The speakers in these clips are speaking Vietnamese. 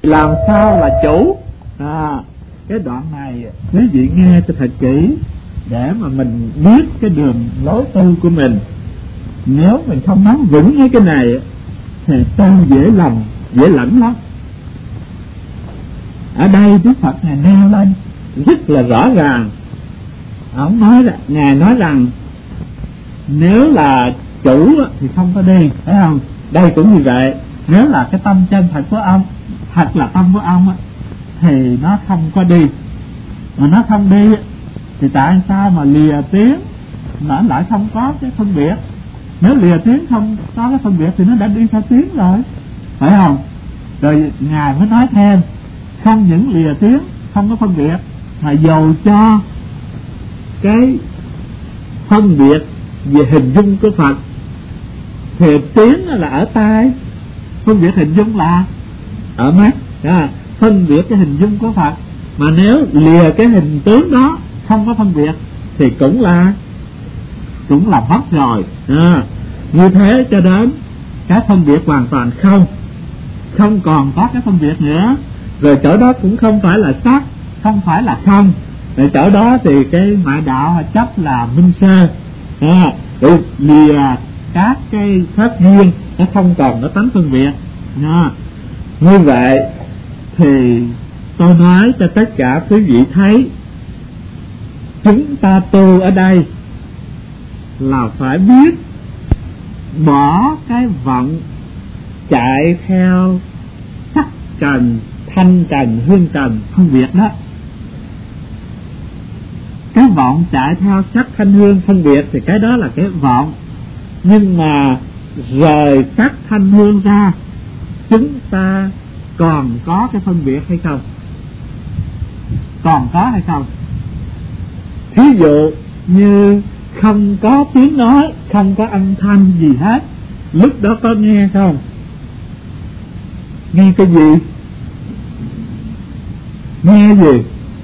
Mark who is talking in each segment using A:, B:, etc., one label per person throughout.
A: làm sao là chủ. Cái đoạn này quý vị nghe cho thật kỹ để mà mình biết cái đường lối tu của mình. Nếu mình không nắm vững cái này thì tu dễ lẫn lắm. Ở đây Đức Phật Ngài nêu lên rất là rõ ràng. Ông nói là Ngài nói rằng nếu là chủ thì không có đi, phải không? Đây cũng như vậy. Nếu là cái tâm chân thật của ông, thật là tâm của ông thì nó không có đi. Mà nó không đi thì tại sao mà lìa tiếng nó lại không có cái phân biệt? Nếu lìa tiếng không có cái phân biệt thì nó đã đi theo tiếng rồi, phải không? Rồi Ngài mới nói thêm, không những lìa tiếng không có phân biệt, mà dầu cho cái phân biệt về hình dung của Phật thì tiếng là ở tai, phân biệt hình dung là ở mắt, phân biệt cái hình dung của Phật. Mà nếu lìa cái hình tướng đó không có phân biệt thì cũng là mất rồi. Như thế cho đến cái phân biệt hoàn toàn không còn có cái phân biệt nữa. Rồi chỗ đó cũng không phải là sắc, không phải là không. Rồi chỗ đó thì cái ngoại đạo chấp là minh sơ. Rồi lìa các cái pháp duyên, nó không còn có tánh phân biệt. Như vậy thì tôi nói cho tất cả quý vị thấy, chúng ta tu ở đây là phải biết bỏ cái vọng chạy theo sắc trần, thanh trần, hương trần, phân biệt đó. Cái vọng chạy theo sắc thanh hương phân biệt thì cái đó là cái vọng. Nhưng mà rời sắc thanh hương ra, chúng ta còn có cái phân biệt hay không? Còn có hay không? Thí dụ như không có tiếng nói, không có âm thanh gì hết, lúc đó có nghe không? Nghe cái gì? Nghe gì?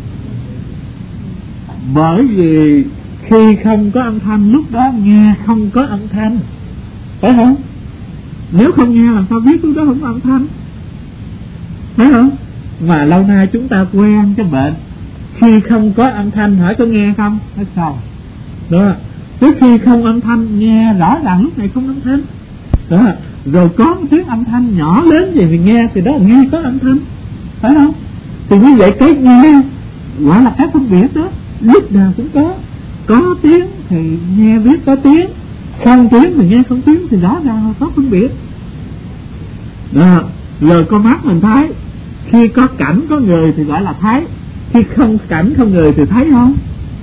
A: Bởi vì khi không có âm thanh, lúc đó nghe không có âm thanh, phải không? Nếu không nghe làm sao biết lúc đó không có âm thanh, phải không? Mà lâu nay chúng ta quen cái bệnh khi không có âm thanh hỏi có nghe không? Nói không. Đó. Trước khi không âm thanh nghe rõ ràng lúc này không âm thanh. Đó. Rồi có một tiếng âm thanh nhỏ lớn gì thì nghe, thì đó là nghe có âm thanh, phải không? Thì như vậy cái nghe gọi là cái phân biệt đó, lúc nào cũng có tiếng thì nghe biết có tiếng, không tiếng thì nghe không tiếng, thì rõ ràng là có phân biệt. Đó. Rồi con mắt mình thấy, khi có cảnh có người thì gọi là thấy, khi không cảnh không người thì thấy không?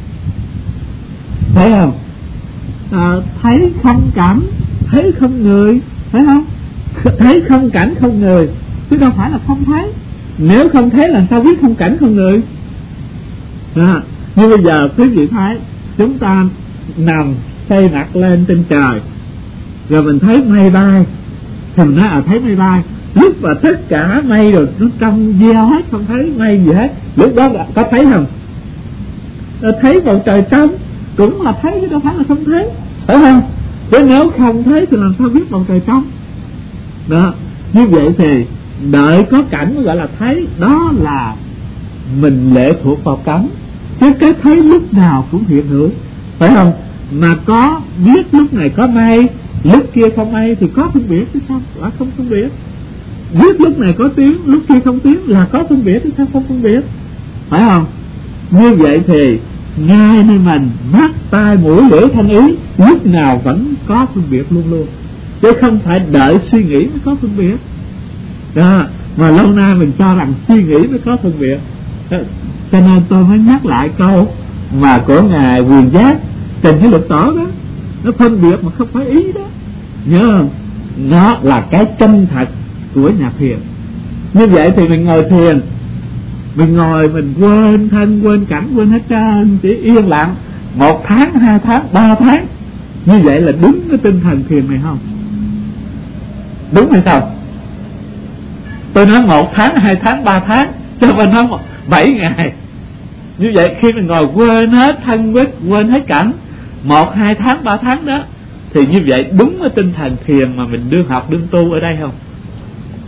A: Thấy không? Thấy không cảnh, thấy không người, phải không? Thấy không cảnh không người, chứ đâu phải là không thấy. Nếu không thấy làm sao biết không cảnh không người? Như bây giờ quý vị thấy, chúng ta nằm xoay mặt lên trên trời, rồi mình thấy mây bay, thì mình nói thấy mây bay. Lúc mà tất cả mây rồi nó trong veo hết, không thấy mây gì hết, lúc đó có thấy không? Thấy bầu trời trong cũng là thấy, chứ đâu phải là không thấy, phải không? Chứ nếu không thấy thì làm sao biết bầu trời trong? Đó. Như vậy thì đợi có cảnh mới gọi là thấy. Đó là mình lệ thuộc vào cảnh, chứ cái thấy lúc nào cũng hiện hữu, phải không? Mà có biết lúc này có mây, lúc kia không mây thì có phân biệt chứ sao là không phân biệt? Biết lúc này có tiếng, lúc kia không tiếng là có phân biệt chứ sao không phân biệt, phải không? Như vậy thì ngay nơi mình, mắt, tai, mũi, lưỡi, thanh ý lúc nào vẫn có phân biệt luôn luôn, chứ không phải đợi suy nghĩ mới có phân biệt. Đó. Mà lâu nay mình cho rằng suy nghĩ mới có phân biệt. Đó. Cho nên tôi mới nhắc lại câu mà của Ngài Quyền Giác Trình Thế Lục Tổ đó, nó phân biệt mà không phải ý đó, nhớ không? Nó là cái chân thật của nhà thiền. Như vậy thì mình ngồi thiền, mình ngồi mình quên thân, quên cảnh, quên hết trơn, chỉ yên lặng 1 tháng, 2 tháng, 3 tháng. Như vậy là đúng cái tinh thần thiền này không? Đúng hay không? Tôi nói 1 tháng, 2 tháng, 3 tháng, cho mình nói 7 ngày. Như vậy khi mình ngồi quên hết thân, quên hết cảnh 1, 2 tháng, 3 tháng đó, thì như vậy đúng cái tinh thần thiền mà mình đương học đương tu ở đây không?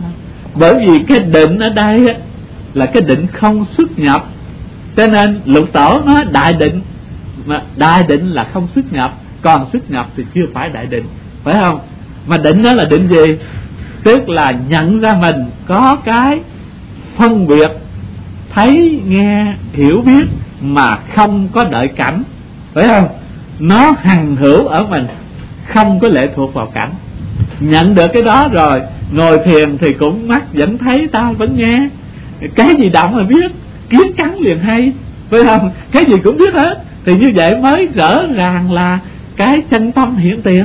A: Bởi vì cái định ở đây á, là cái định không xuất nhập, cho nên Lục Tổ nói đại định, mà đại định là không xuất nhập, còn xuất nhập thì chưa phải đại định, phải không? Mà định đó là định gì? Tức là nhận ra mình có cái phân biệt, thấy nghe hiểu biết mà không có đợi cảnh, phải không? Nó hằng hữu ở mình, không có lệ thuộc vào cảnh. Nhận được cái đó rồi, ngồi thiền thì cũng mắt vẫn thấy, tai vẫn nghe, cái gì động mà biết, kiến cắn liền hay, phải không? Cái gì cũng biết hết. Thì như vậy mới rõ ràng là cái chân tâm hiện tiền.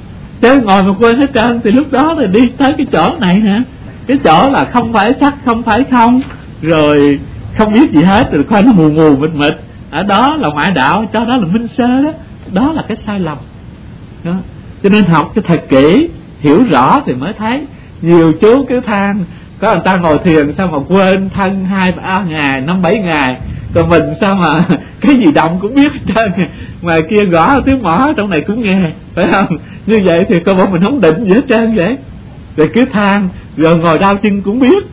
A: Chứ ngồi mà quên hết trơn thì lúc đó là đi tới cái chỗ này nè, cái chỗ là không phải sắc, không phải không, rồi không biết gì hết, rồi coi nó mù mù mịt mịt. Ở đó là ngoại đạo, cho đó là minh sơ đó. Đó là cái sai lầm đó. Cho nên học cho thật kỹ, hiểu rõ thì mới thấy. Nhiều chú cứ than có người ta ngồi thiền sao mà quên thân 2-3 ngày, 5-7 ngày, còn mình sao mà cái gì động cũng biết hết trơn, mà kia gõ tiếng mõ trong này cũng nghe, phải không? Như vậy thì coi bộ mình không định gì hết trơn vậy. Rồi cứ than, rồi ngồi đau chân cũng biết,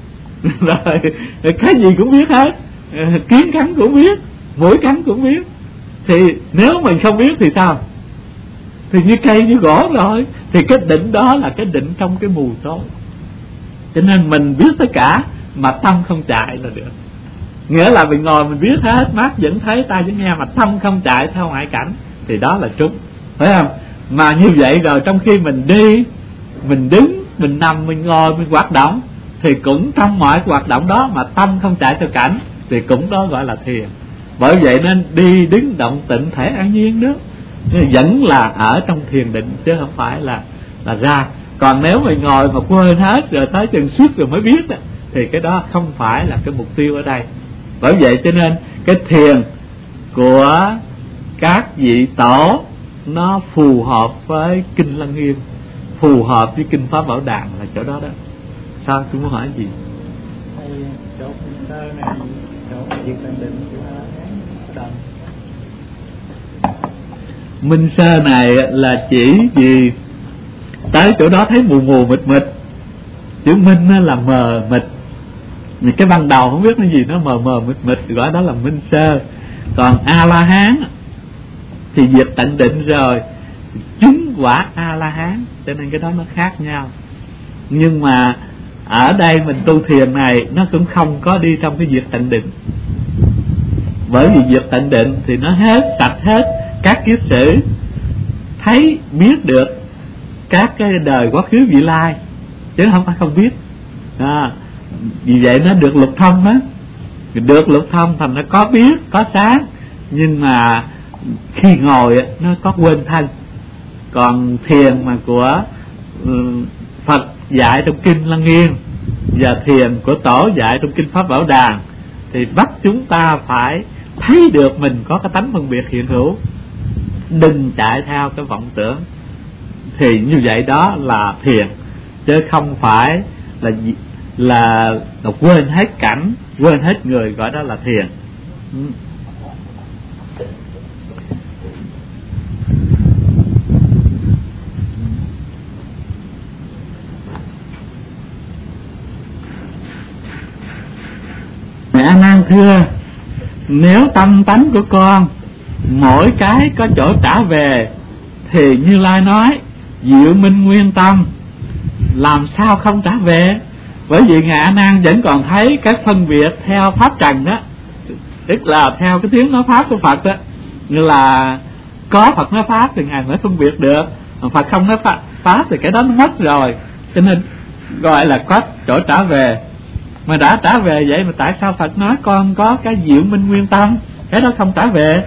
A: rồi cái gì cũng biết hết, kiến cắn cũng biết, mũi cắn cũng biết. Thì nếu mình không biết thì sao? Thì như cây như gỗ rồi. Thì cái định đó là cái định trong cái mù tối. Cho nên mình biết tất cả mà tâm không chạy là được. Nghĩa là mình ngồi mình biết hết, mắt vẫn thấy, tai vẫn nghe, mà tâm không chạy theo ngoại cảnh, thì đó là trúng, phải không? Mà như vậy rồi trong khi mình đi, mình đứng, mình nằm, mình ngồi, mình hoạt động, thì cũng trong mọi hoạt động đó mà tâm không chạy theo cảnh, thì cũng đó gọi là thiền. Bởi vậy nên đi đứng động tịnh thể an nhiên đó, vẫn là ở trong thiền định chứ không phải là ra. Còn nếu mình ngồi mà quên hết rồi tới chừng suốt rồi mới biết đó, thì cái đó không phải là cái mục tiêu ở đây. Bởi vậy cho nên cái thiền của các vị tổ nó phù hợp với Kinh Lăng Nghiêm, phù hợp với Kinh Pháp Bảo Đàn là chỗ đó đó. Sao tôi muốn hỏi gì?
B: Chỗ Minh Sơ này, chỗ việc tận định
A: Minh Sơ này là chỉ gì? Tới chỗ đó thấy mù mù mịt mịt. Chữ minh là mờ mịt, cái ban đầu không biết cái gì, nó mờ mờ mịt mịt, gọi đó là minh sơ. Còn A-la-hán thì việc tận định rồi, chứng quả A-la-hán, cho nên cái đó nó khác nhau. Nhưng mà ở đây mình tu thiền này nó cũng không có đi trong cái việc tận định. Bởi vì việc tận định thì nó hết sạch hết các kiết sử, thấy biết được các cái đời quá khứ vị lai, chứ không phải không biết. Vì vậy nó được lục thông á, được lục thông thành nó có biết, có sáng, nhưng mà khi ngồi nó có quên thân. Còn thiền mà của Phật dạy trong Kinh Lăng Nghiêm và thiền của Tổ dạy trong Kinh Pháp Bảo Đàn thì bắt chúng ta phải thấy được mình có cái tánh phân biệt hiện hữu, đừng chạy theo cái vọng tưởng. Thì như vậy đó là thiền, chứ không phải là quên hết cảnh, quên hết người, gọi đó là thiền. Mẹ A Nan thưa, nếu tâm tánh của con mỗi cái có chỗ trả về thì Như Lai nói diệu minh nguyên tâm, làm sao không trả về? Bởi vì Ngài A Nan vẫn còn thấy các phân biệt theo pháp trần đó, tức là theo cái tiếng nói pháp của Phật đó, như là có Phật nói pháp thì Ngài mới phân biệt được, còn Phật không nói pháp thì cái đó nó mất rồi, cho nên gọi là có chỗ trả về. Mà đã trả về vậy mà tại sao Phật nói con có cái diệu minh nguyên tâm, cái đó không trả về?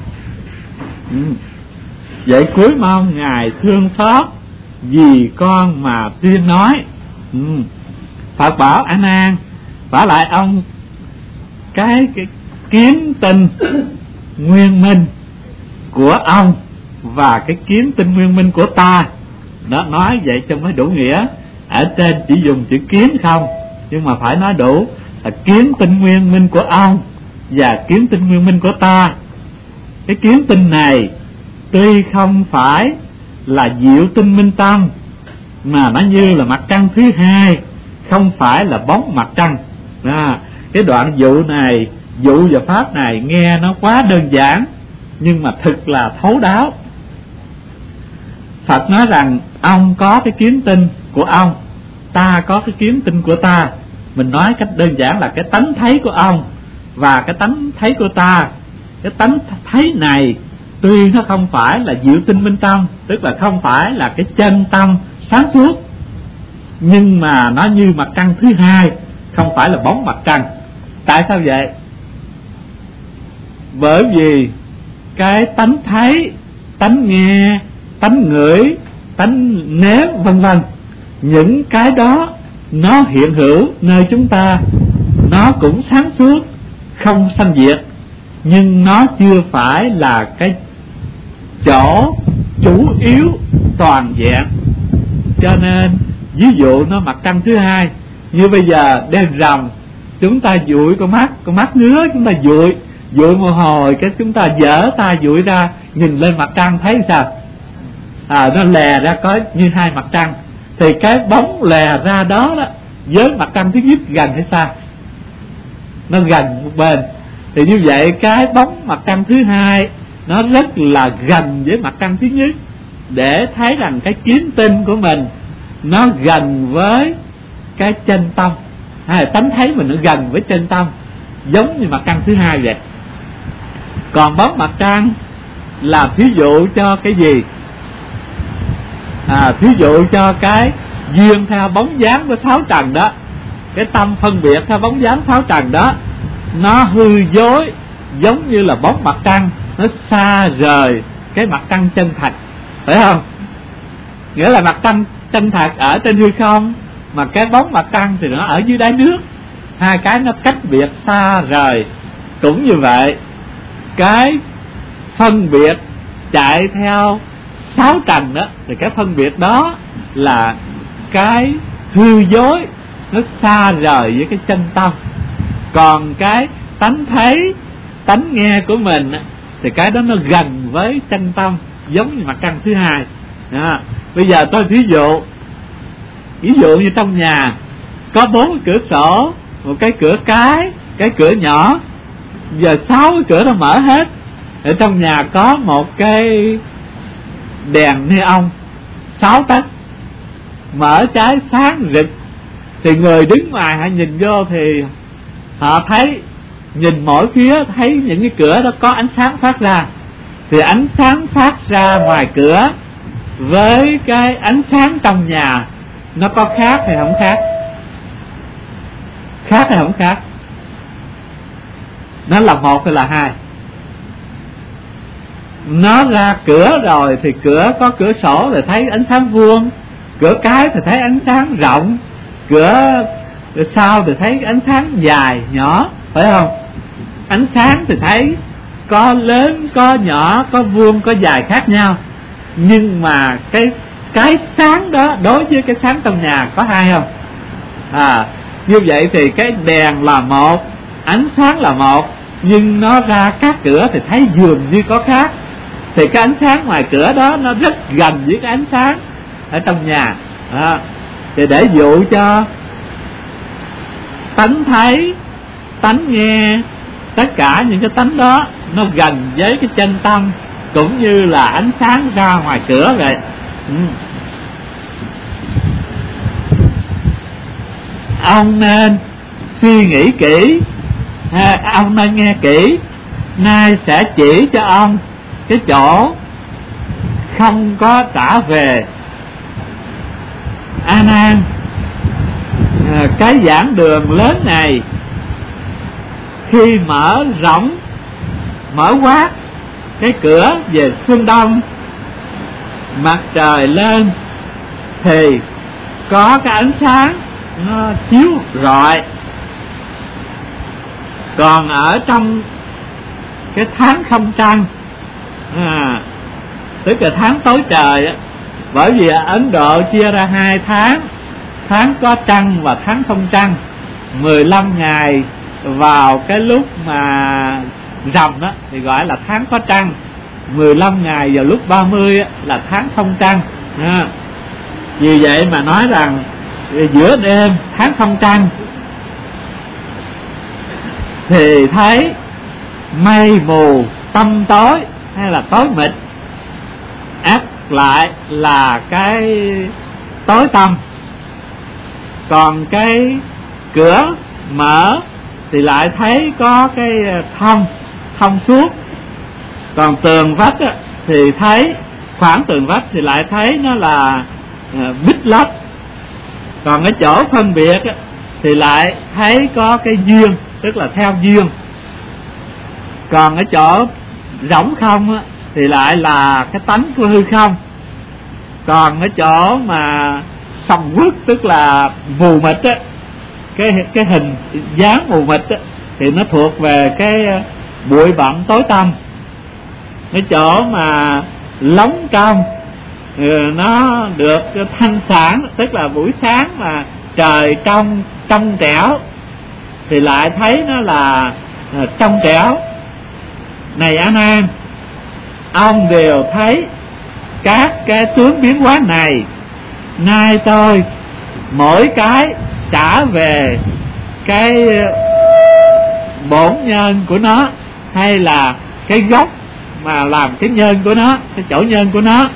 A: Vậy cuối mong Ngài thương xót vì con mà tuyên nói. Phật bảo A Nan, bảo lại ông cái kiến tinh nguyên minh của ông và cái kiến tinh nguyên minh của ta. Đó, nói vậy cho mới đủ nghĩa. Ở trên chỉ dùng chữ kiến không, nhưng mà phải nói đủ là kiến tinh nguyên minh của ông và kiến tinh nguyên minh của ta. Cái kiến tinh này tuy không phải là diệu tinh minh tâm, mà nó như là mặt trăng thứ hai không phải là bóng mặt trăng. Cái đoạn dụ này, dụ và pháp này nghe nó quá đơn giản, nhưng mà thực là thấu đáo. Phật nói rằng ông có cái kiến tinh của ông, ta có cái kiến tinh của ta. Mình nói cách đơn giản là cái tánh thấy của ông và cái tánh thấy của ta. Cái tánh thấy này tuy nó không phải là diệu tinh minh tâm, tức là không phải là cái chân tâm sáng suốt, nhưng mà nó như mặt trăng thứ hai, không phải là bóng mặt trăng. Tại sao vậy? Bởi vì cái tánh thấy, tánh nghe, tánh ngửi, tánh nếm vân vân, những cái đó nó hiện hữu nơi chúng ta, nó cũng sáng suốt, không sanh diệt, nhưng nó chưa phải là cái chỗ chủ yếu toàn vẹn. Cho nên ví dụ nó mặt trăng thứ hai. Như bây giờ đêm rằm chúng ta dụi con mắt ngứa, chúng ta dụi một hồi, cái chúng ta dở tay dụi ra, nhìn lên mặt trăng thấy sao? Nó lè ra có như hai mặt trăng. Thì cái bóng lè ra đó với mặt trăng thứ nhất gần hay sao? Nó gần một bên. Thì như vậy cái bóng mặt trăng thứ hai nó rất là gần với mặt trăng thứ nhất, để thấy rằng cái kiến tinh của mình nó gần với cái chân tâm, hay là tánh thấy mình nó gần với chân tâm, giống như mặt trăng thứ hai vậy. Còn bóng mặt trăng là thí dụ cho cái gì? Thí dụ cho cái duyên theo bóng dáng của sáu trần đó, cái tâm phân biệt theo bóng dáng sáu trần đó, nó hư dối giống như là bóng mặt trăng, nó xa rời cái mặt trăng chân thật, phải không? Nghĩa là mặt trăng chân thật ở trên hư không, mà cái bóng mặt trăng thì nó ở dưới đáy nước. Hai cái nó cách biệt xa rời. Cũng như vậy, cái phân biệt chạy theo sáu trần đó, thì cái phân biệt đó là cái hư dối, nó xa rời với cái chân tâm. Còn cái tánh thấy, tánh nghe của mình thì cái đó nó gần với chân tâm, giống như mặt trăng thứ hai. Bây giờ tôi ví dụ như trong nhà có 4 cửa sổ, một cái cửa cái cửa nhỏ, giờ 6 cái cửa nó mở hết. Ở trong nhà có một cái đèn neon 6 tấc mở trái sáng rực, thì người đứng ngoài họ nhìn vô thì họ thấy, nhìn mỗi phía thấy những cái cửa đó có ánh sáng phát ra. Thì ánh sáng phát ra ngoài cửa với cái ánh sáng trong nhà nó có khác hay không khác? Khác hay không khác? Nó là một hay là hai? Nó ra cửa rồi thì cửa có cửa sổ thì thấy ánh sáng vuông, cửa cái thì thấy ánh sáng rộng, cửa sau thì thấy ánh sáng dài nhỏ, phải không? Ánh sáng thì thấy có lớn, có nhỏ, có vuông, có dài khác nhau. Nhưng mà cái sáng đó đối với cái sáng trong nhà có hai không? Như vậy thì cái đèn là một, ánh sáng là một, nhưng nó ra các cửa thì thấy dường như có khác. Thì cái ánh sáng ngoài cửa đó nó rất gần với cái ánh sáng ở trong nhà. Thì để dụ cho tánh thấy, tánh nghe, tất cả những cái tánh đó nó gần với cái chân tâm, cũng như là ánh sáng ra ngoài cửa vậy. Ông nên suy nghĩ kỹ, ông nên nghe kỹ. Nay sẽ chỉ cho ông cái chỗ không có trả về. A Nan, cái giảng đường lớn này khi mở rộng, mở quát cái cửa về phương đông, mặt trời lên thì có cái ánh sáng nó chiếu rọi. Còn ở trong cái tháng không trăng, tức là tháng tối trời á, bởi vì ở Ấn Độ chia ra 2 tháng, tháng có trăng và tháng không trăng. 15 ngày vào cái lúc mà rằm đó thì gọi là tháng có trăng, 15 ngày vào lúc 30 là tháng không trăng. Vì vậy mà nói rằng giữa đêm tháng không trăng thì thấy mây mù tăm tối hay là tối mịt, ắt lại là cái tối tăm. Còn cái cửa mở thì lại thấy có cái thông suốt. Còn tường vách á, thì thấy khoảng tường vách thì lại thấy nó là bít lấp. Còn cái chỗ phân biệt á, thì lại thấy có cái duyên, tức là theo duyên. Còn cái chỗ rỗng không á, thì lại là cái tánh của hư không. Còn cái chỗ mà sòng quất, tức là mù mịt á, cái hình dáng mù mịt á, thì nó thuộc về cái bụi bặm tối tăm. Cái chỗ mà lóng trong nó được thanh sáng, tức là buổi sáng mà trời trong trẻo thì lại thấy nó là trong trẻo. Này A Nan, ông đều thấy các cái tướng biến hóa này, nay tôi mỗi cái trả về cái bổn nhân của nó, hay là cái gốc mà làm cái nhân của nó, cái chỗ nhân của nó.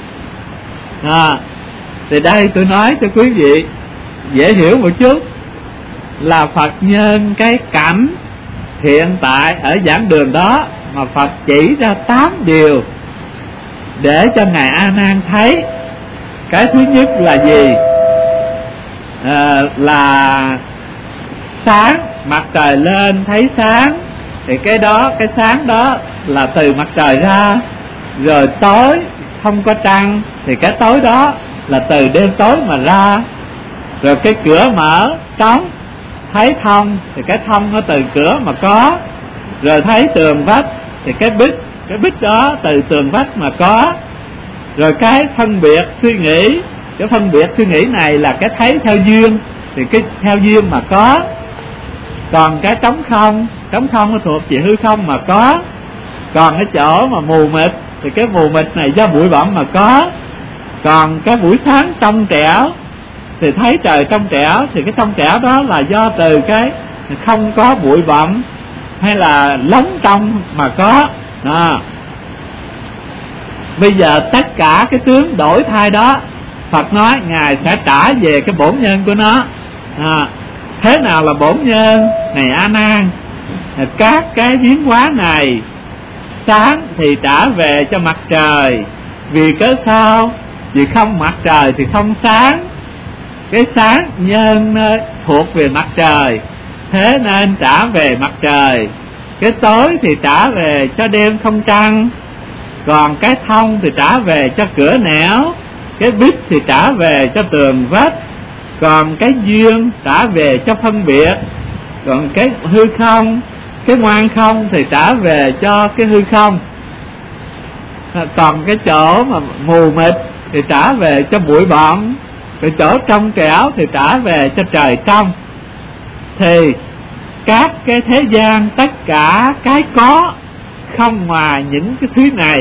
A: Thì đây tôi nói cho quý vị dễ hiểu một chút, là Phật nhân cái cảnh hiện tại ở giảng đường đó mà Phật chỉ ra 8 điều để cho ngài A Nan thấy. Cái thứ nhất là gì? Là sáng, mặt trời lên thấy sáng, thì cái sáng đó là từ mặt trời ra. Rồi tối không có trăng, thì cái tối đó là từ đêm tối mà ra. Rồi cái cửa mở trống thấy thông, thì cái thông nó từ cửa mà có. Rồi thấy tường vách, thì cái bích đó từ tường vách mà có. Rồi cái phân biệt suy nghĩ, cái phân biệt suy nghĩ này là cái thấy theo duyên, thì cái theo duyên mà có. Còn cái trống không nó thuộc về hư không mà có. Còn cái chỗ mà mù mịt, thì cái mù mịt này do bụi bặm mà có. Còn cái buổi sáng trong trẻo thì thấy trời trong trẻo, thì cái trong trẻo đó là do từ cái không có bụi bặm hay là lóng trong mà có. Bây giờ tất cả cái tướng đổi thay đó, Phật nói ngài sẽ trả về cái bổn nhân của nó. Thế nào là bổn nhân? Này A Nan, các cái biến hóa này, sáng thì trả về cho mặt trời. Vì cớ sao? Vì không mặt trời thì không sáng. Cái sáng nhân thuộc về mặt trời, thế nên trả về mặt trời. Cái tối thì trả về cho đêm không trăng. Còn cái thông thì trả về cho cửa nẻo. Cái bích thì trả về cho tường vách. Còn cái duyên trả về cho phân biệt. Còn cái hư không, cái ngoan không thì trả về cho cái hư không. Còn cái chỗ mà mù mịt thì trả về cho bụi bặm. Cái chỗ trong trẻo thì trả về cho trời trong. Thì các cái thế gian, tất cả cái có không ngoài những cái thứ này.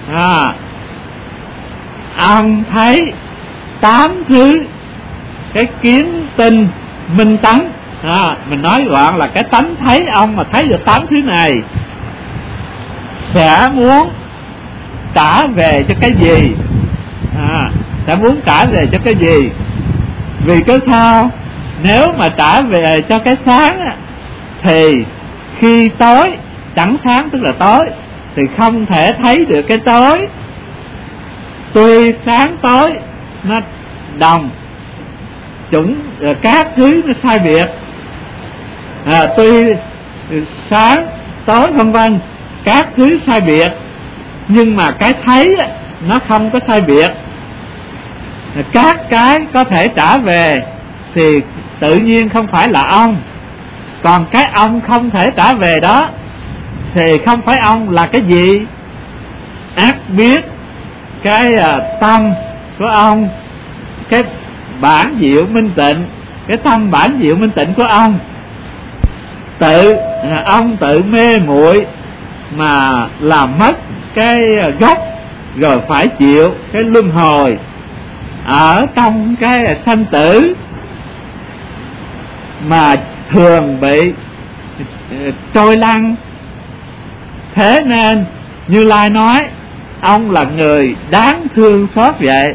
A: Ông thấy 8 thứ, cái kiến tinh minh tánh. Mình nói gọn là cái tánh thấy ông mà thấy được 8 thứ này, sẽ muốn trả về cho cái gì? Sẽ muốn trả về cho cái gì? Vì cái sao? Nếu mà trả về cho cái sáng thì khi tối chẳng sáng, tức là tối, thì không thể thấy được cái tối. Tuy sáng tối nó đồng các thứ nó sai biệt, tuy sáng tối vân vân các thứ sai biệt, nhưng mà cái thấy nó không có sai biệt. Các cái có thể trả về thì tự nhiên không phải là ông. Còn cái ông không thể trả về đó thì không phải ông là cái gì? Ác biết cái tâm của ông, cái bản diệu minh tịnh, cái tâm bản diệu minh tịnh của ông, ông tự mê muội mà làm mất cái gốc, rồi phải chịu cái luân hồi ở trong cái sanh tử. mà thường bị trôi lăn. Thế nên Như Lai nói ông là người đáng thương xót vậy.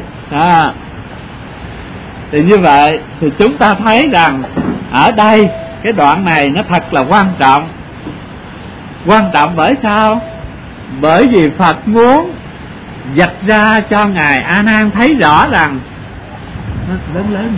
A: Thì như vậy thì chúng ta thấy rằng ở đây cái đoạn này nó thật là quan trọng. Quan trọng bởi sao? Bởi vì Phật muốn vạch ra cho Ngài A Nan thấy rõ rằng nó lớn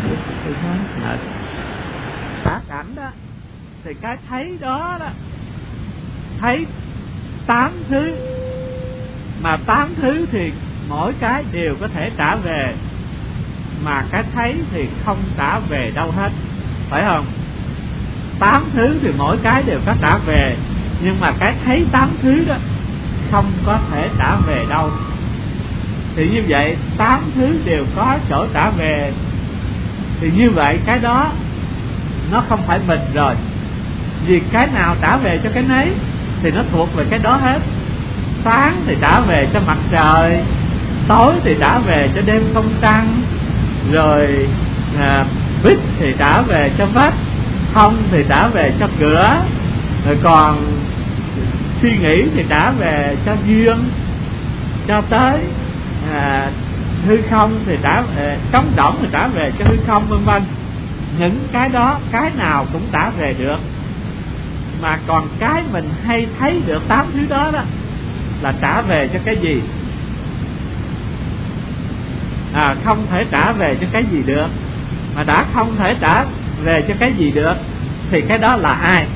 A: cả cảnh đó, thì cái thấy đó đó, thấy 8 thứ, mà 8 thứ thì mỗi cái đều có thể trả về, mà cái thấy thì không trả về đâu hết, phải không? 8 thứ thì mỗi cái đều có trả về, nhưng mà cái thấy 8 thứ đó không có thể trả về đâu. Thì như vậy 8 thứ đều có chỗ trả về, thì như vậy cái đó nó không phải mình rồi. Vì cái nào trả về cho cái nấy thì nó thuộc về cái đó hết. Sáng thì trả về cho mặt trời, tối thì trả về cho đêm không trăng, rồi vít thì trả về cho vách, không thì trả về cho cửa, rồi còn suy nghĩ thì trả về cho duyên, cho tới hư không thì trống rỗng thì trả về cho hư không, vân vân. Những cái đó cái nào cũng trả về được, mà còn cái mình hay thấy được 8 thứ đó đó là trả về cho cái gì? Không thể trả về cho cái gì được. Mà đã không thể trả về cho cái gì được thì cái đó là ai?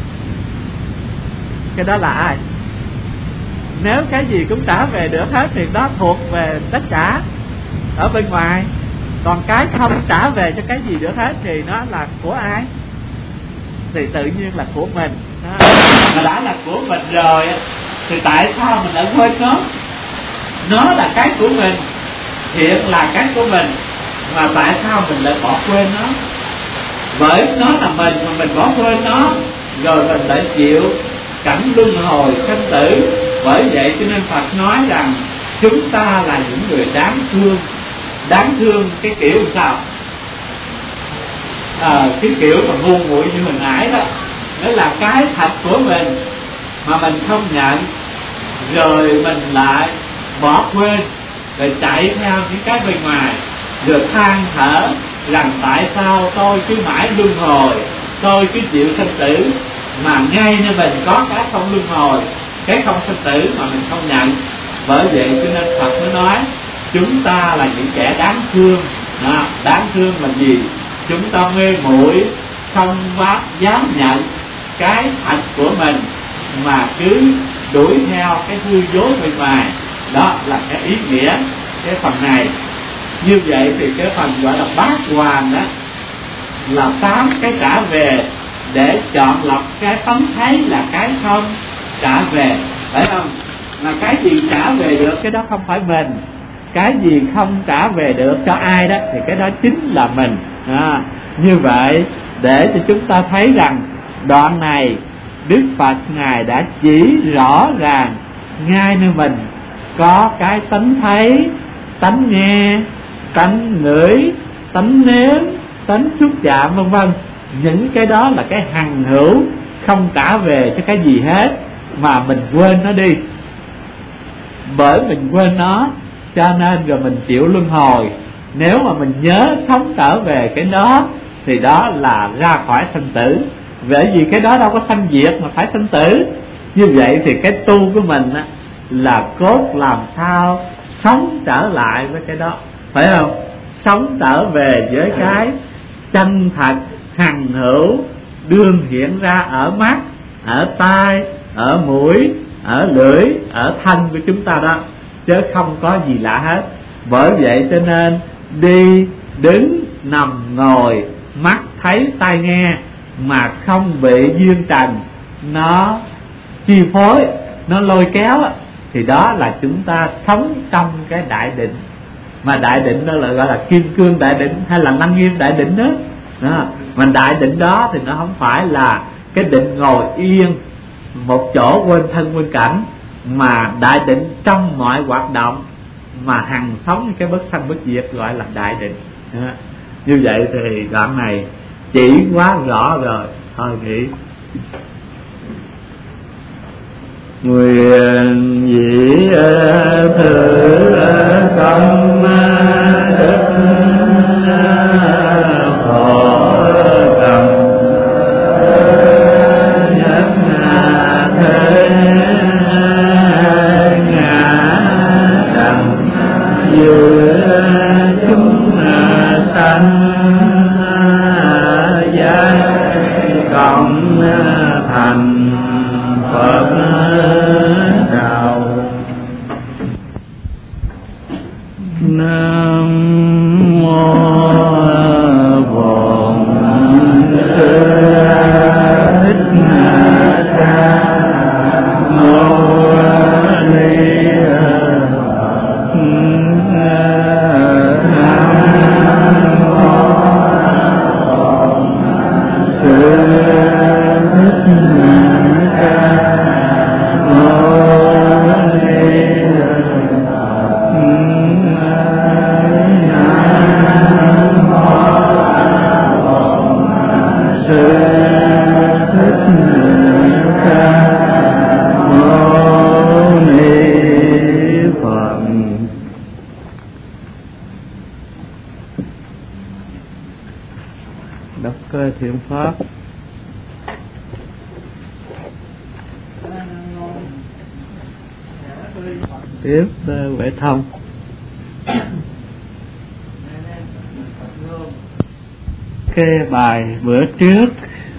A: Cái đó là ai? Nếu cái gì cũng trả về được hết thì đó thuộc về tất cả ở bên ngoài. Còn cái không trả về cho cái gì được hết thì nó là của ai? Thì tự nhiên là của mình. Mà đã là của mình rồi thì tại sao mình lại quên nó? Nó là cái của mình, hiện là cái của mình, mà tại sao mình lại bỏ quên nó? Bởi nó là mình mà mình bỏ quên nó, rồi mình lại chịu cảnh luân hồi sanh tử. Bởi vậy cho nên Phật nói rằng chúng ta là những người đáng thương. Đáng thương cái kiểu sao? Cái kiểu mà ngu muội như hồi nãy đó, đó là cái thật của mình mà mình không nhận, rồi mình lại bỏ quên, rồi chạy theo những cái bên ngoài, rồi than thở rằng tại sao tôi cứ mãi luân hồi, tôi cứ chịu sanh tử, mà ngay nơi mình có cái không luân hồi, cái không sanh tử mà mình không nhận. Bởi vậy cho nên Phật mới nói chúng ta là những kẻ đáng thương. Đáng thương là gì? Chúng ta mê muội, không dám nhận cái thật của mình, mà cứ đuổi theo cái hư dối bên ngoài. Đó là cái ý nghĩa cái phần này. Như vậy thì cái phần gọi là bát hoàn đó là 8 cái trả về, để chọn lọc cái tấm thấy là cái không trả về, phải không? Mà cái gì trả về được cái đó không phải mình, cái gì không trả về được cho ai đó thì cái đó chính là mình. Như vậy để cho chúng ta thấy rằng đoạn này Đức Phật Ngài đã chỉ rõ ràng ngay nơi mình có cái tánh thấy, tánh nghe, tánh ngửi, tánh nếm, tánh xúc chạm, vân vân. Những cái đó là cái hằng hữu, không trả về cho cái gì hết, mà mình quên nó đi. Bởi mình quên nó cho nên rồi mình chịu luân hồi. Nếu mà mình nhớ sống trở về cái đó thì đó là ra khỏi sanh tử. Bởi vì cái đó đâu có sanh diệt mà phải sanh tử. Như vậy thì cái tu của mình á, là cốt làm sao sống trở lại với cái đó, phải không? Sống trở về với cái chân thật hằng hữu đương hiện ra ở mắt, ở tai, ở mũi, ở lưỡi, ở thân của chúng ta đó, chứ không có gì lạ hết. Bởi vậy cho nên đi, đứng, nằm, ngồi, mắt thấy, tai nghe mà không bị duyên trần nó chi phối, nó lôi kéo, thì đó là chúng ta sống trong cái đại định. Mà đại định đó là gọi là kim cương đại định hay là lăng nghiêm đại định đó. Mà đại định đó thì nó không phải là cái định ngồi yên một chỗ quên thân quên cảnh, mà đại định trong mọi hoạt động mà hằng sống cái bất sanh bất diệt, gọi là đại định. Như vậy thì đoạn này chỉ quá rõ rồi. Thôi nghĩ nguyện dĩ thử công đức khổ tầm nhất thế ngã trần giữa chúng sanh cộng thành Phật đạo. Nam mô Bổn Sư Thích Ca Mâu Ni Phật. Nam mô Sư đọc cơ thiện pháp. Tiếp Huệ Thông. Cái bài bữa trước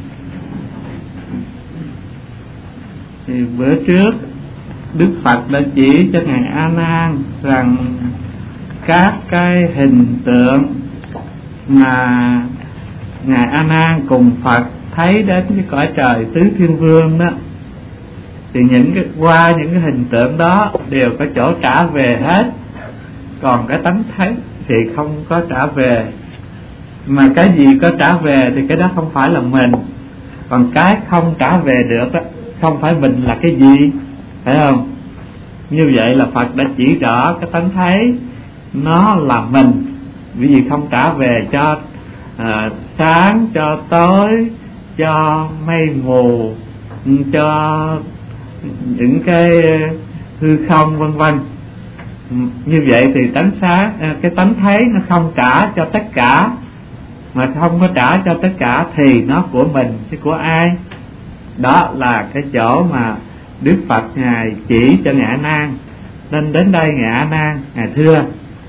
A: thì bữa trước Đức Phật đã chỉ cho ngài A Nan rằng các cái hình tượng mà ngài A Nan cùng Phật thấy đến cái cõi trời tứ thiên vương đó, thì qua những cái hình tượng đó đều có chỗ trả về hết, còn cái tánh thấy thì không có trả về. Mà cái gì có trả về thì cái đó không phải là mình, còn cái không trả về được đó, không phải mình là cái gì, phải không? Như vậy là Phật đã chỉ rõ cái tánh thấy nó là mình, vì gì không trả về cho sáng, cho tối, cho mây mù, cho những cái hư không vân vân. Như vậy thì tánh sáng, cái tánh thấy nó không trả cho tất cả, mà không có trả cho tất cả thì nó của mình chứ của ai? Đó là cái chỗ mà Đức Phật ngài chỉ cho ngài A Nan. Nên đến đây ngài A Nan ngài thưa: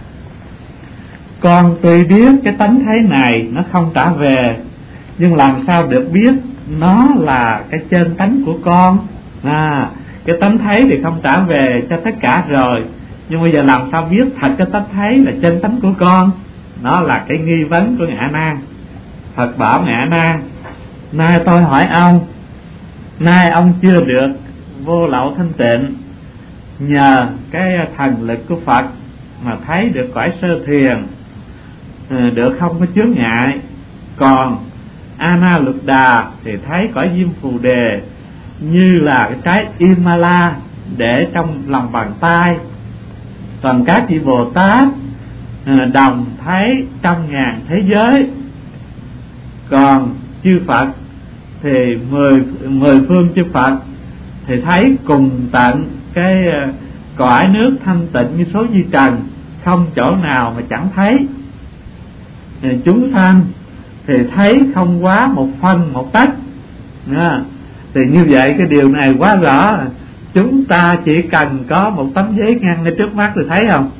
A: con tuy biết cái tánh thấy này nó không trả về, nhưng làm sao được biết nó là cái chân tánh của con? Cái tánh thấy thì không trả về cho tất cả rồi, nhưng bây giờ làm sao biết thật cái tánh thấy là chân tánh của con? Đó là cái nghi vấn của ngài A Nan. Phật bảo ngài A Nan: nay tôi hỏi ông, nay ông chưa được vô lậu thanh tịnh, nhờ cái thần lực của Phật mà thấy được cõi sơ thiền, được không có chướng ngại. Còn A Na Lục Đà thì thấy cõi diêm phù đề như là cái trái Imala để trong lòng bàn tay. Còn các vị Bồ Tát đồng thấy trăm ngàn thế giới. Còn chư Phật thì mười phương chư Phật thì thấy cùng tận cái cõi nước thanh tịnh như số vi trần, không chỗ nào mà chẳng thấy. Chúng sanh thì thấy không quá một phân một tấc. Thì như vậy cái điều này quá rõ. Chúng ta chỉ cần có một tấm giấy ngăn ngay trước mắt thì thấy không?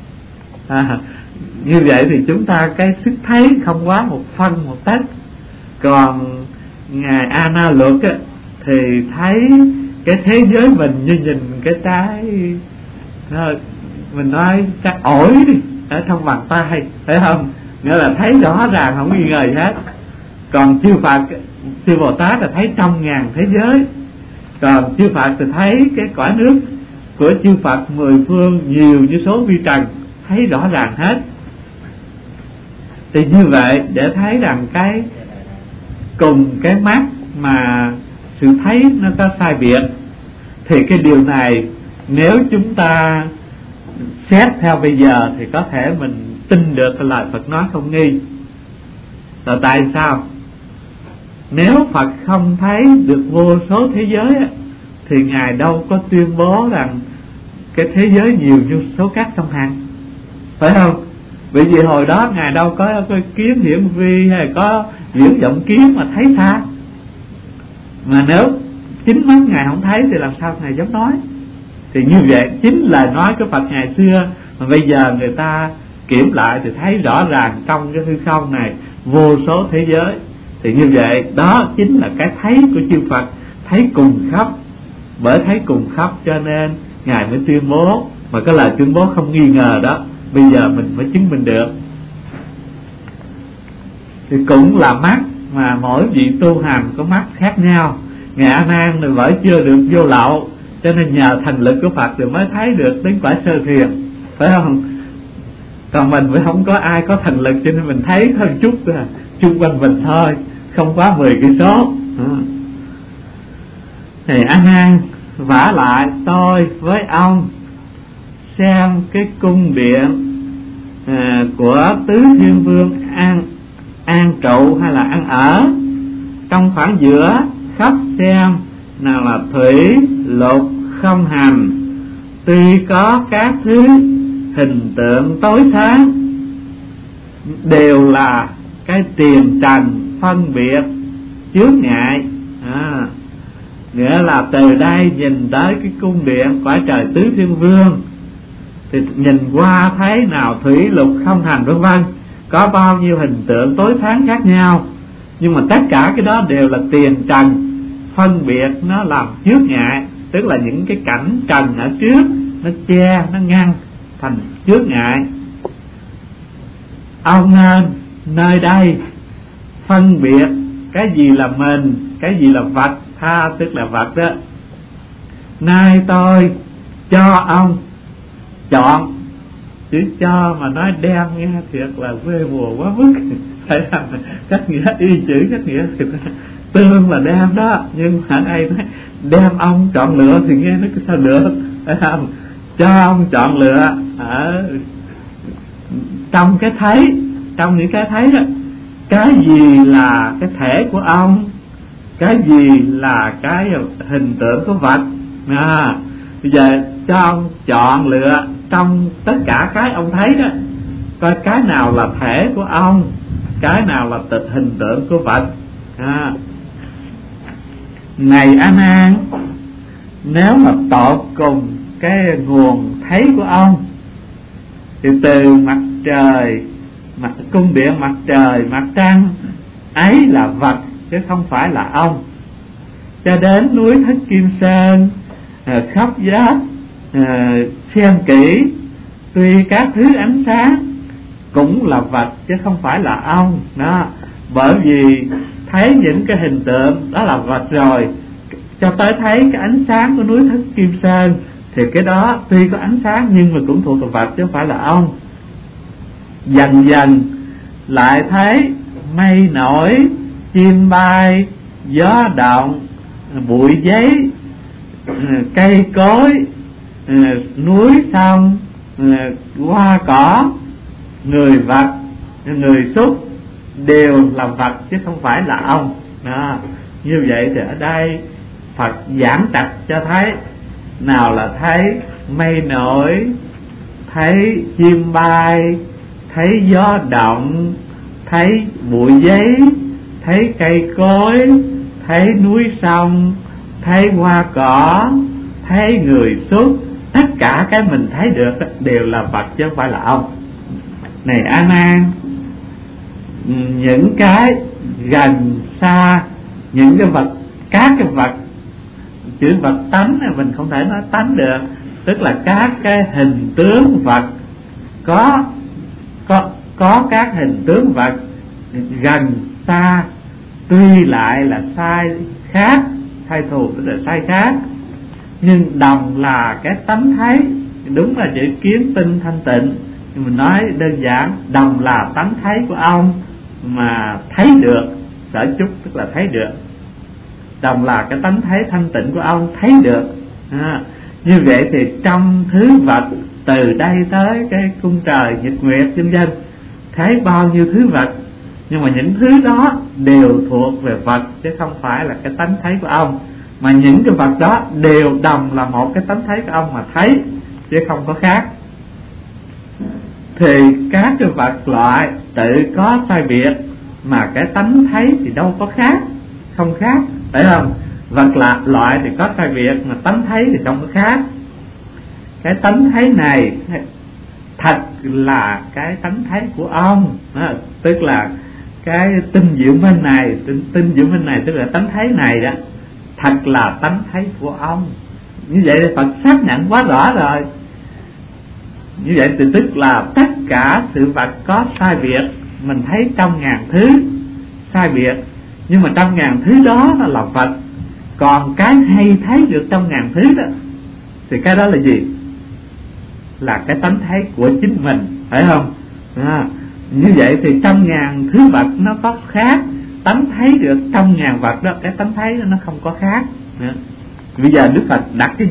A: Như vậy thì chúng ta cái sức thấy không quá một phân một tấc. Còn ngài A Na Luật thì thấy cái thế giới mình như nhìn cái trái, mình nói trái ổi đi, ở trong bàn tay, phải không? Nghĩa là thấy rõ ràng không nghi ngờ gì hết. Còn chư Phật, chư Bồ Tát là thấy trăm ngàn thế giới. Còn chư Phật thì thấy cái cõi nước của chư Phật mười phương nhiều như số vi trần, thấy rõ ràng hết. Thì như vậy để thấy rằng cái cùng cái mắt mà sự thấy nó có sai biệt, thì cái điều này nếu chúng ta xét theo bây giờ thì có thể mình tin được cái lời Phật nói không nghi. Rồi tại sao? Nếu Phật không thấy được vô số thế giới thì Ngài đâu có tuyên bố rằng cái thế giới nhiều như số cát sông Hằng, phải không? Bởi vì hồi đó Ngài đâu có kiếm hiển vi hay có viễn vọng kiếm mà thấy xa. Mà nếu chính mắt Ngài không thấy thì làm sao Ngài dám nói? Thì như vậy chính là nói cái Phật ngày xưa, mà bây giờ người ta kiểm lại thì thấy rõ ràng trong cái hư không này vô số thế giới. Thì như vậy đó chính là cái thấy của chư Phật, thấy cùng khắp. Bởi thấy cùng khắp cho nên Ngài mới tuyên bố, mà cái lời tuyên bố không nghi ngờ đó bây giờ mình mới chứng minh được. Thì cũng là mắt, mà mỗi vị tu hành có mắt khác nhau. Ngài A Nan thì vẫn chưa được vô lậu, cho nên nhờ thành lực của Phật thì mới thấy được đến quả sơ thiền, phải không? Còn mình mới không có ai có thành lực, cho nên mình thấy thôi chút thôi, chung quanh mình thôi, không quá 10 cây số. Thì A Nan, vả lại tôi với ông xem cái cung điện của Tứ Thiên Vương an trụ hay là ăn ở. Trong khoảng giữa khắp xem nào là thủy lục không hành, tuy có các thứ hình tượng tối sáng, đều là cái tiền trần phân biệt chướng ngại. Nghĩa là từ đây nhìn tới cái cung điện cõi trời Tứ Thiên Vương thì nhìn qua thấy nào thủy lục không hành vân vân, có bao nhiêu hình tượng tối sáng khác nhau, nhưng mà tất cả cái đó đều là tiền trần phân biệt, nó làm chướng ngại. Tức là những cái cảnh trần ở trước nó che, nó ngăn thành chướng ngại. Ông nên nơi đây phân biệt cái gì là mình, cái gì là vật, tha tức là vật đó. Nay tôi cho ông chọn, chữ cho mà nói đem nghe thiệt là quê mùa quá mức. Phải làm cách nghĩa y chữ cách nghĩa thì tương là đem đó, nhưng mà đây nói đem ông chọn lựa thì nghe nó sao được, phải không? Cho ông chọn lựa ở trong cái thấy, trong những cái thấy đó, cái gì là cái thể của ông, cái gì là cái hình tượng của vật. Bây giờ cho ông chọn lựa trong tất cả cái ông thấy đó, coi cái nào là thể của ông, cái nào là hình tượng của vật. Này A Nan, nếu mà tột cùng cái nguồn thấy của ông thì từ mặt trời, cung điện mặt trời, mặt trăng ấy là vật chứ không phải là ông, cho đến núi Thất Kim Sơn, khắp giáp xem kỹ, tuy các thứ ánh sáng cũng là vật chứ không phải là ông đó. Bởi vì thấy những cái hình tượng đó là vật rồi, cho tới thấy cái ánh sáng của núi Thất Kim Sơn thì cái đó tuy có ánh sáng nhưng mà cũng thuộc về vật chứ không phải là ông. Dần dần lại thấy mây nổi, chim bay, gió động, bụi giấy, cây cối, núi sông, hoa cỏ, người vật, người xúc đều là vật chứ không phải là ông đó. Như vậy thì ở đây Phật giảng trạch cho thấy nào là thấy mây nổi, thấy chim bay, thấy gió động, thấy bụi giấy, thấy cây cối, thấy núi sông, thấy hoa cỏ, thấy người xúc. Tất cả cái mình thấy được đều là vật chứ không phải là ông. Này A Nan, những cái gần xa, những cái vật, các cái vật, chữ vật tánh này mình không thể nói tánh được, tức là các cái hình tướng vật, có các hình tướng vật gần xa, tuy lại là sai khác, sai thù tức là sai khác, nhưng đồng là cái tánh thấy. Đúng là chữ kiến tinh thanh tịnh, nhưng mình nói đơn giản đồng là tánh thấy của ông mà thấy được, sở chúc tức là thấy được, đồng là cái tánh thấy thanh tịnh của ông thấy được. Như vậy thì trong thứ vật từ đây tới cái cung trời nhật nguyệt vân vân, thấy bao nhiêu thứ vật nhưng mà những thứ đó đều thuộc về vật chứ không phải là cái tánh thấy của ông. Mà những cái vật đó đều đồng là một cái tánh thấy của ông mà thấy, chứ không có khác. Thì các cái vật loại tự có sai biệt, mà cái tánh thấy thì đâu có khác, không khác, phải không? Vật loại thì có sai biệt, mà tánh thấy thì không có khác. Cái tánh thấy này thật là cái tánh thấy của ông, tức là cái tinh diệu minh này, tinh diệu minh này tức là tánh thấy này đó, thật là tánh thấy của ông. Như vậy thì Phật xác nhận quá rõ rồi. Như vậy thì tức là tất cả sự vật có sai biệt, mình thấy trong ngàn thứ sai biệt, nhưng mà trong ngàn thứ đó là vật. Còn cái hay thấy được trong ngàn thứ đó thì cái đó là gì? Là cái tánh thấy của chính mình, phải không? Như vậy thì trong ngàn thứ vật nó có khác, tánh thấy được trong ngàn vật đó, cái tánh thấy đó nó không có khác. Bây giờ Đức Phật đặt cái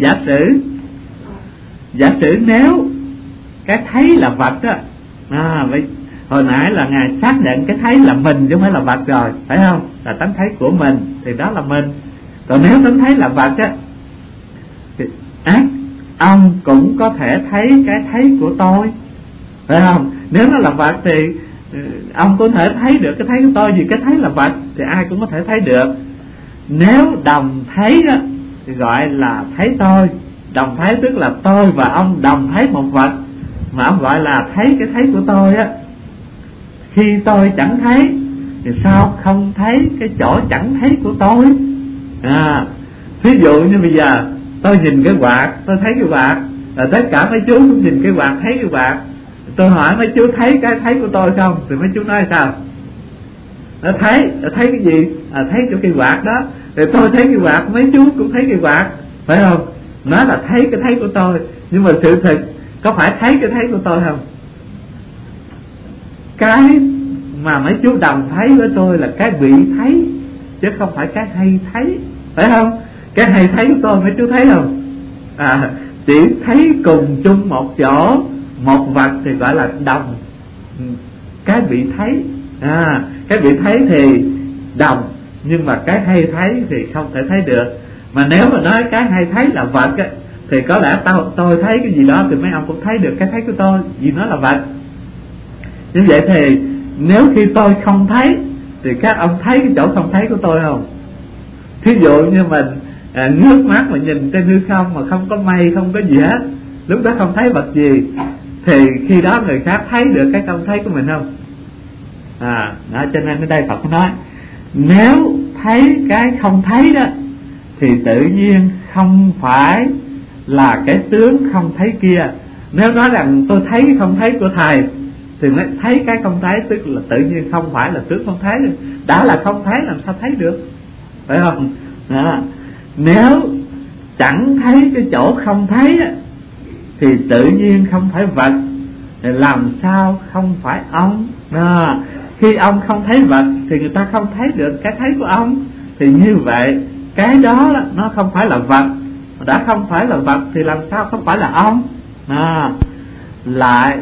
A: giả sử nếu cái thấy là vật đó, hồi nãy là Ngài xác định cái thấy là mình chứ không phải là vật rồi, phải không? Là tánh thấy của mình thì đó là mình. Còn nếu tánh thấy là vật á thì ông cũng có thể thấy cái thấy của tôi, phải không? Nếu nó là vật thì ông có thể thấy được cái thấy của tôi, vì cái thấy là vật thì ai cũng có thể thấy được. Nếu đồng thấy đó thì gọi là thấy tôi. Đồng thấy tức là tôi và ông đồng thấy một vật, mà ông gọi là thấy cái thấy của tôi á. Khi tôi chẳng thấy thì sao không thấy cái chỗ chẳng thấy của tôi? Ví dụ như bây giờ tôi nhìn cái quạt, tôi thấy cái quạt, là tất cả mấy chú cũng nhìn cái quạt, thấy cái quạt. Tôi hỏi mấy chú thấy cái thấy của tôi không? Thì mấy chú nói sao? Nó thấy cái gì? Thấy chỗ cây quạt đó. Thì tôi thấy cái quạt, mấy chú cũng thấy cái quạt, phải không? Nó là thấy cái thấy của tôi. Nhưng mà sự thật có phải thấy cái thấy của tôi không? Cái mà mấy chú đồng thấy với tôi là cái bị thấy, chứ không phải cái hay thấy, phải không? Cái hay thấy của tôi mấy chú thấy không? Chỉ thấy cùng chung một chỗ, một vật thì gọi là đồng. Cái bị thấy, cái bị thấy thì đồng, nhưng mà cái hay thấy thì không thể thấy được. Mà nếu mà nói cái hay thấy là vật á, thì có lẽ tôi thấy cái gì đó thì mấy ông cũng thấy được cái thấy của tôi, vì nó là vật. Như vậy thì nếu khi tôi không thấy thì các ông thấy cái chỗ không thấy của tôi không? Thí dụ như mình ngước mắt mà nhìn trên hư không mà không có mây, không có gì hết, lúc đó không thấy vật gì, thì khi đó người khác thấy được cái không thấy của mình không? Đó, cho nên ở đây Phật nói nếu thấy cái không thấy đó thì tự nhiên không phải là cái tướng không thấy kia. Nếu nói rằng tôi thấy cái không thấy của thầy thì mới thấy cái không thấy, tức là tự nhiên không phải là tướng không thấy. Đã là không thấy làm sao thấy được, phải không? Nếu chẳng thấy cái chỗ không thấy thì tự nhiên không phải vật, thì làm sao không phải ông? Khi ông không thấy vật thì người ta không thấy được cái thấy của ông. Thì như vậy cái đó nó không phải là vật. Đã không phải là vật thì làm sao không phải là ông? Lại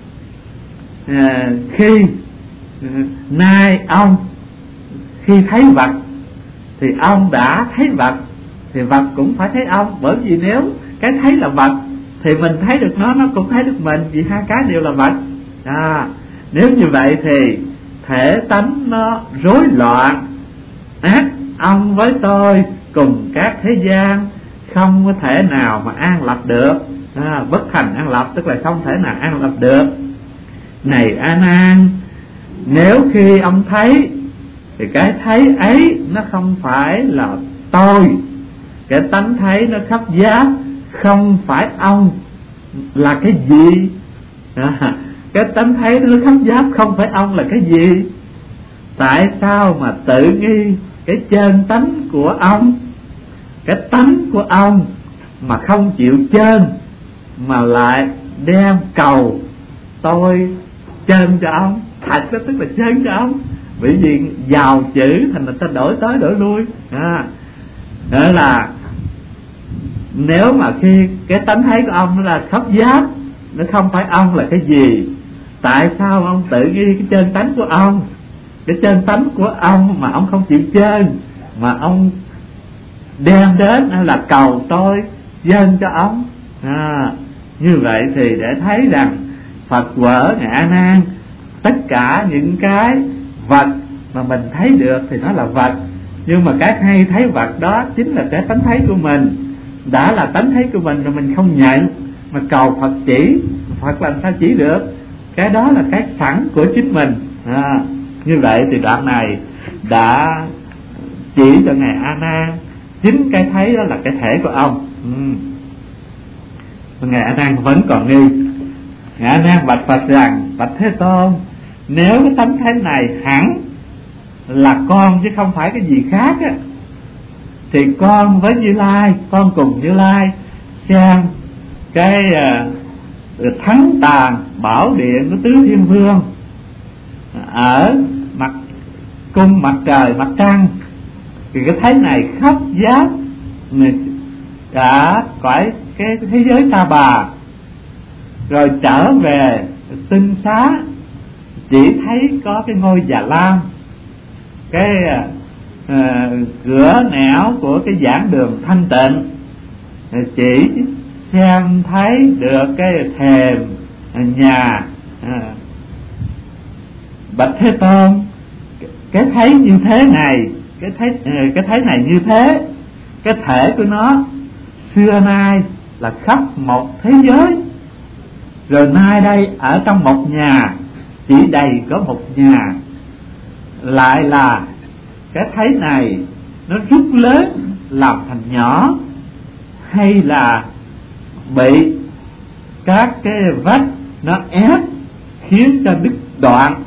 A: khi nay ông khi thấy vật thì ông đã thấy vật, thì vật cũng phải thấy ông. Bởi vì nếu cái thấy là vật thì mình thấy được nó cũng thấy được mình, vì hai cái đều là vật. Nếu như vậy thì thể tánh nó rối loạn, ông với tôi cùng các thế gian không có thể nào mà an lập được. Bất thành an lập tức là không thể nào an lập được. Này A Nan, nếu khi ông thấy thì cái thấy ấy nó không phải là tôi. Cái tánh thấy nó khắp giáp, không phải ông là cái gì? Cái tánh thấy nó khắp giáp không phải ông là cái gì? Tại sao mà tự nghi cái chân tánh của ông, cái tánh của ông mà không chịu chân, mà lại đem cầu tôi chân cho ông? Thật đó tức là chân cho ông, bởi vì giàu chữ thành là ta đổi tới đổi lui. Đó là nếu mà khi cái tánh thấy của ông nó là khắp giáp, nó không phải ông là cái gì, tại sao ông tự nghi cái chân tánh của ông? cái chân tánh của ông mà ông không chịu chơi, mà ông đem đến là cầu tôi dâng cho ông. Như vậy thì để thấy rằng Phật quở Ngài A Nan, tất cả những cái vật mà mình thấy được thì nó là vật, nhưng mà cái hay thấy vật đó chính là cái tánh thấy của mình. Đã là tánh thấy của mình rồi mình không nhận, mà cầu Phật chỉ, Phật làm sao chỉ được? Cái đó là cái sẵn của chính mình. Như vậy thì đoạn này đã chỉ cho Ngài A Nan chính cái thấy đó là cái thể của ông. Ngài A Nan vẫn còn nghi. Ngài A Nan bạch Phật rằng: bạch Thế Tôn, nếu cái tánh thấy này hẳn là con chứ không phải cái gì khác á, thì con với Như Lai, con cùng Như Lai xem cái thắng tàn bảo điện của Tứ Thiên Vương ở mặt cung mặt trời mặt trăng, thì cái thấy này khắp giác cả cõi cái thế giới Ta Bà, rồi trở về Tinh Xá chỉ thấy có cái ngôi Già Lam, cái cửa nẻo của cái giảng đường thanh tịnh, chỉ xem thấy được cái thềm nhà. Bạch Thế Tôn, cái thấy như thế này, cái thấy này như thế, cái thể của nó xưa nay là khắp một thế giới, rồi nay đây ở trong một nhà, chỉ đầy có một nhà, lại là cái thấy này nó rất lớn làm thành nhỏ, hay là bị các cái vách nó ép khiến cho đứt đoạn.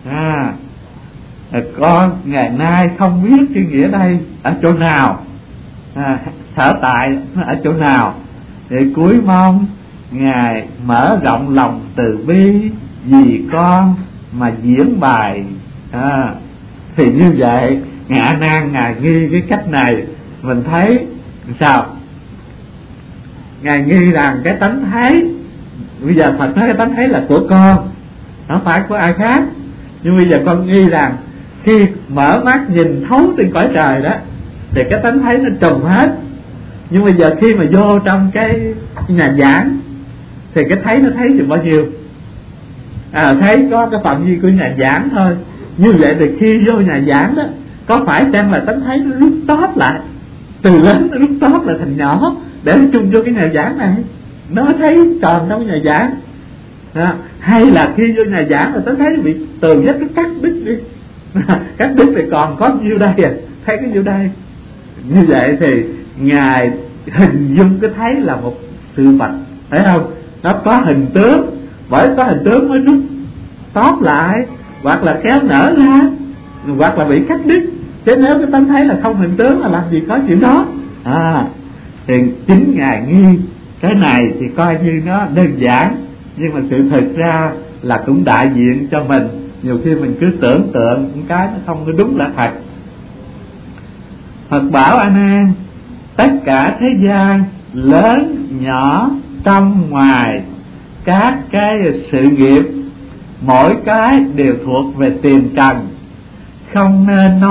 A: Con ngày nay không biết cái nghĩa đây ở chỗ nào, sở tại nó ở chỗ nào, để cuối mong Ngài mở rộng lòng từ bi vì con mà diễn bài. Thì như vậy Ngài A Nan Ngài nghi cái cách này, mình thấy sao? Ngài nghi rằng cái tánh thấy, bây giờ Phật nói cái tánh thấy là của con, không phải của ai khác. Nhưng bây giờ con nghi rằng khi mở mắt nhìn thấu trên cõi trời đó thì cái tánh thấy nó trùng hết. Nhưng bây giờ khi mà vô trong cái nhà giảng thì cái thấy nó thấy được bao nhiêu? Thấy có cái phạm vi của nhà giảng thôi. Như vậy thì khi vô nhà giảng đó, có phải chăng là tánh thấy nó rút tóp lại, từ lớn nó rút tóp lại thành nhỏ để nó chung vô cái nhà giảng này, nó thấy tròn trong nhà giảng. Hay là khi vô nhà giảng rồi tánh thấy nó bị từ hết nó cắt đứt đi, cắt đứt thì còn có nhiêu đây thấy cái nhiêu đây. Như vậy thì Ngài hình dung cái thấy là một sự vật, thấy không? Nó có hình tướng, bởi có hình tướng mới rút tóp lại, hoặc là kéo nở ra, hoặc là bị cắt đứt. Chứ nếu cái tánh thấy là không hình tướng là làm gì có chuyện đó. Thì chính Ngài nghi cái này thì coi như nó đơn giản, nhưng mà sự thực ra là cũng đại diện cho mình. Nhiều khi mình cứ tưởng tượng những cái nó không có đúng là thật. Phật bảo A Nan, tất cả thế gian lớn nhỏ trong ngoài, các cái sự nghiệp mỗi cái đều thuộc về tiền trần, không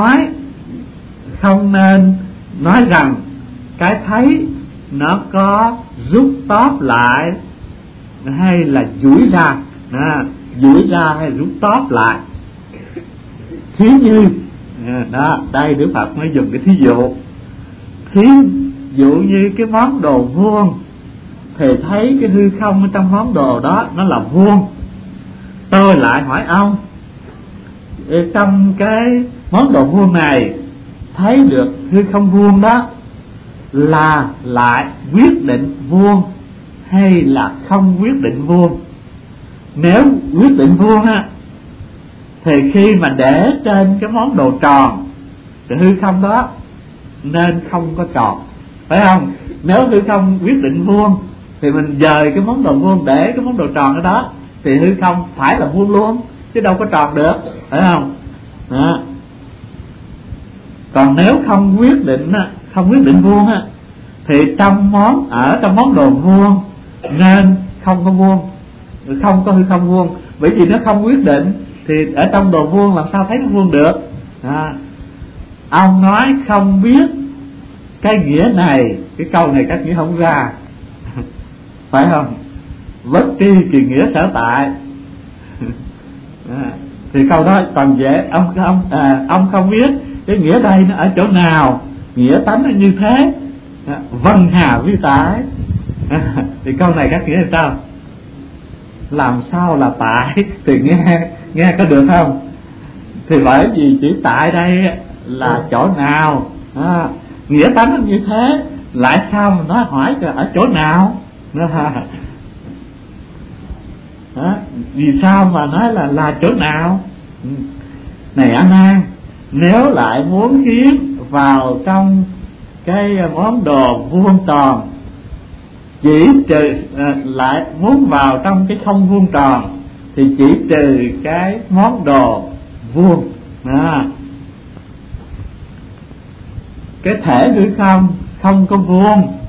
A: nên nói rằng cái thấy nó có rút tóp lại hay là duỗi ra hay rút tóp lại. Thí như đó, đây Đức Phật mới dùng cái thí dụ. Thí dụ như cái món đồ vuông thì thấy cái hư không trong món đồ đó nó là vuông. Tôi lại hỏi ông, trong cái món đồ vuông này thấy được hư không vuông đó là lại quyết định vuông hay là không quyết định vuông? Nếu quyết định vuông á thì khi mà để trên cái món đồ tròn thì hư không đó nên không có tròn, phải không? Nếu hư không quyết định vuông thì mình dời cái món đồ vuông để cái món đồ tròn ở đó thì hư không phải là vuông luôn, chứ đâu có tròn được, phải không? Đó. Còn nếu không quyết định vuông á thì trong món đồ vuông nên không có vuông, không có hư không vuông, bởi vì nó không quyết định. thì ở trong đồ vuông làm sao thấy nó vuông được? Ông nói không biết cái nghĩa này, cái câu này các nghĩa không ra phải không? Bất tri kỳ nghĩa sở tại. Thì câu đó còn dễ. Ông không biết cái nghĩa đây nó ở chỗ nào, nghĩa tánh nó như thế, vân hà vi tải. Thì câu này các nghĩa là sao? Làm sao là tại? Thì nghe có được không? Thì bởi vì chữ tại đây là chỗ nào, nghĩa tánh nó như thế, lại sao mà nó hỏi ở chỗ nào? Vì sao mà nói là chỗ nào? Này A Nan, nếu lại muốn khiến vào trong cái món đồ vuông tròn, chỉ trừ lại muốn vào trong cái không vuông tròn, thì chỉ trừ cái món đồ vuông. Cái thể hư không không có vuông,